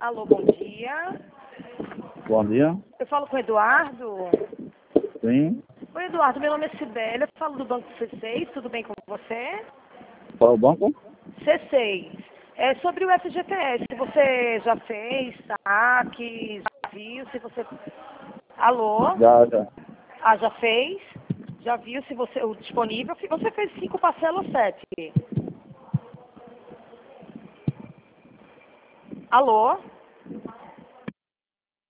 Alô, bom dia. Bom dia. Eu falo com o Eduardo. Sim. Oi, Eduardo, meu nome é Cibele, eu falo do Banco C6, tudo bem com você? Qual é o banco? C6. É sobre o FGTS, se você já fez, saque, já viu, se você... Alô? Já. Ah, já fez? Já viu se você, o disponível? Se você fez 5 parcelas ou 7? Alô?